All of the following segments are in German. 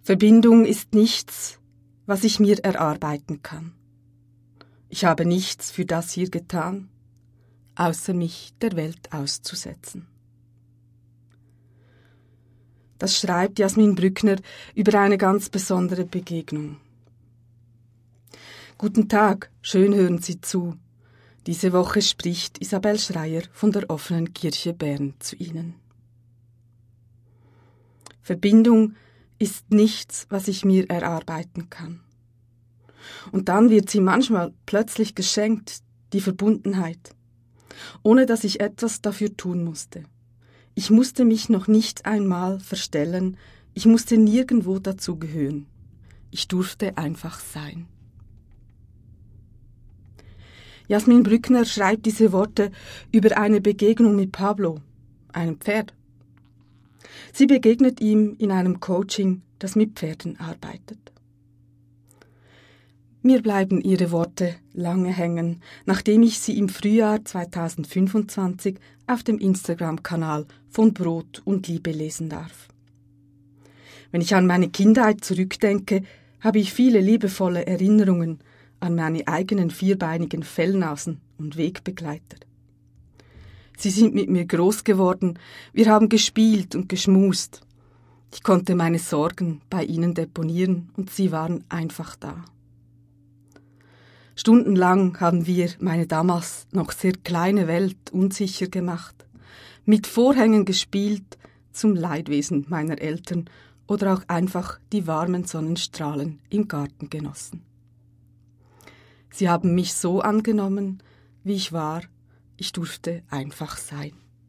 Verbindung ist nichts, was ich mir erarbeiten kann. Ich habe nichts für das hier getan, außer mich der Welt auszusetzen. Das schreibt Jasmin Brückner über eine ganz besondere Begegnung. Guten Tag, schön hören Sie zu. Diese Woche spricht Isabel Schreier von der Offenen Kirche Bern zu Ihnen. Verbindung ist nichts, was ich mir erarbeiten kann. Und dann wird sie manchmal plötzlich geschenkt, die Verbundenheit, ohne dass ich etwas dafür tun musste. Ich musste mich noch nicht einmal verstellen, ich musste nirgendwo dazugehören. Ich durfte einfach sein. Jasmin Brückner schreibt diese Worte über eine Begegnung mit Pablo, einem Pferd. Sie begegnet ihm in einem Coaching, das mit Pferden arbeitet. Mir bleiben ihre Worte lange hängen, nachdem ich sie im Frühjahr 2025 auf dem Instagram-Kanal von Brot und Liebe lesen darf. Wenn ich an meine Kindheit zurückdenke, habe ich viele liebevolle Erinnerungen an meine eigenen vierbeinigen Fellnasen und Wegbegleiter. Sie sind mit mir groß geworden, wir haben gespielt und geschmust. Ich konnte meine Sorgen bei ihnen deponieren und sie waren einfach da. Stundenlang haben wir meine damals noch sehr kleine Welt unsicher gemacht, mit Vorhängen gespielt, zum Leidwesen meiner Eltern oder auch einfach die warmen Sonnenstrahlen im Garten genossen. Sie haben mich so angenommen, wie ich war. Ich durfte einfach sein.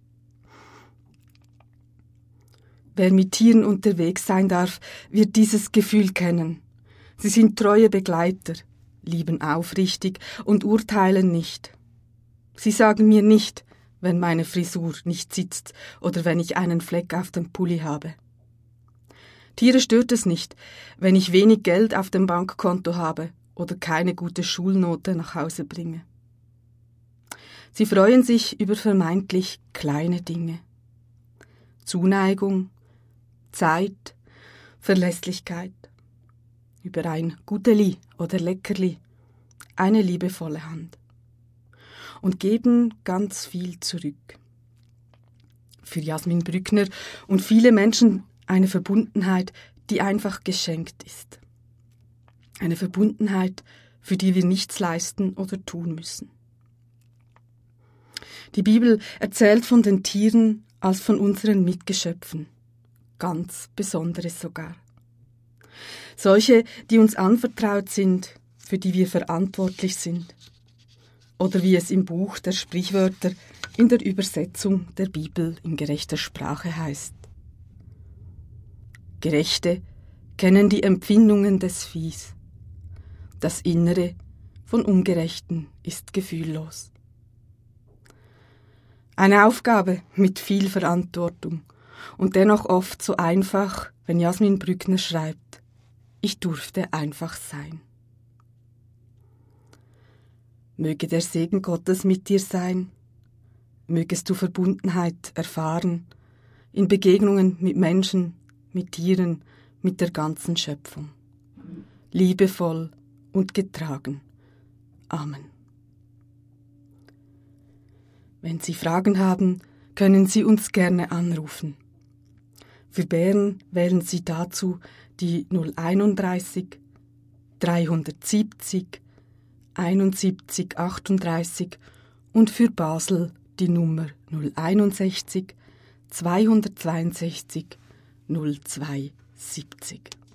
Wer mit Tieren unterwegs sein darf, wird dieses Gefühl kennen. Sie sind treue Begleiter, lieben aufrichtig und urteilen nicht. Sie sagen mir nicht, wenn meine Frisur nicht sitzt oder wenn ich einen Fleck auf dem Pulli habe. Tiere stört es nicht, wenn ich wenig Geld auf dem Bankkonto habe oder keine gute Schulnote nach Hause bringe. Sie freuen sich über vermeintlich kleine Dinge. Zuneigung, Zeit, Verlässlichkeit, über ein Guteli oder Leckerli, eine liebevolle Hand. Und geben ganz viel zurück. Für Jasmin Brückner und viele Menschen eine Verbundenheit, die einfach geschenkt ist. Eine Verbundenheit, für die wir nichts leisten oder tun müssen. Die Bibel erzählt von den Tieren als von unseren Mitgeschöpfen. Ganz Besonderes sogar. Solche, die uns anvertraut sind, für die wir verantwortlich sind. Oder wie es im Buch der Sprichwörter in der Übersetzung der Bibel in gerechter Sprache heißt. Gerechte kennen die Empfindungen des Viehs. Das Innere von Ungerechten ist gefühllos. Eine Aufgabe mit viel Verantwortung und dennoch oft so einfach, wenn Jasmin Brückner schreibt, ich durfte einfach sein. Möge der Segen Gottes mit dir sein, mögest du Verbundenheit erfahren, in Begegnungen mit Menschen, mit Tieren, mit der ganzen Schöpfung. Liebevoll und getragen. Amen. Wenn Sie Fragen haben, können Sie uns gerne anrufen. Für Bern wählen Sie dazu die 031 370 71 38 und für Basel die Nummer 061 262 0270.